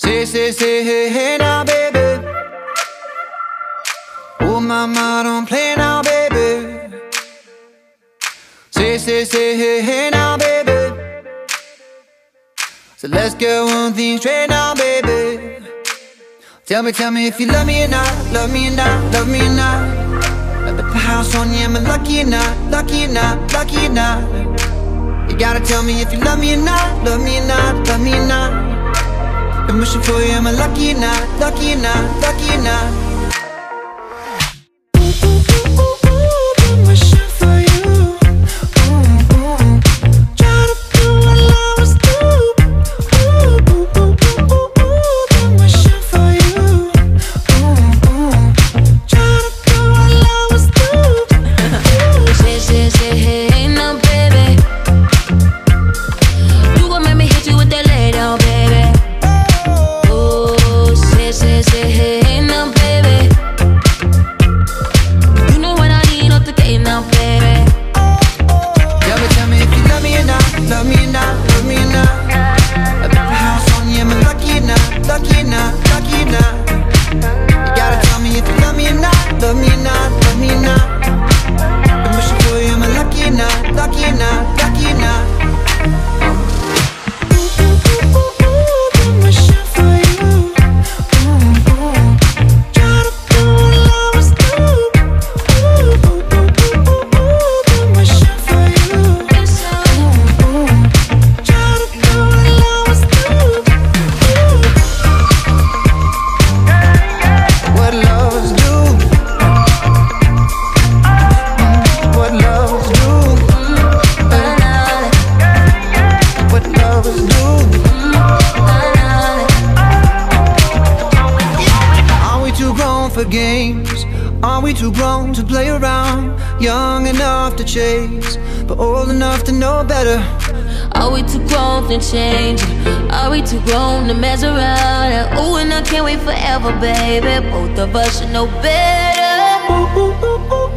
Say, hey, hey now, baby. Oh, mama, don't play now, baby. Say, hey, hey now, baby. So let's get one thing straight now, baby. Tell me if you love me or not, love me or not, love me or not. At the house on you, am I lucky or not, lucky or not, lucky or not? You gotta tell me if you love me or not, love me or not, love me or not. I'm wishing for you, am I lucky or not, lucky or not, lucky or not? I'm wishing for you. Try to do what lovers do. I'm wishing for you. Try to do what lovers do. Say, hey, now, baby. You gon' make me hit you with that lay down, baby. Say, hey, now, baby. You know when I need up the game now, baby. Tell me if you love me or not, love me or not, love me or not. I built a house on you, am I lucky or not, lucky or not, lucky or not? You gotta tell me if you love me or not, love me or not, love me or not. I'm wishing for you, am I lucky or not, lucky or not, lucky or not? I'm wishing for you. Try to do what lovers do. I'm wishing for you. Try to do what lovers do. What lovers do. What lovers do. What lovers do. Are we too grown for games? Are we too grown to play around? Young enough to chase, but old enough to know better. Are we too grown to change? Are we too grown to mess around? Oh, and I can't wait forever, baby. Both of us should know better. Ooh, ooh, ooh, ooh.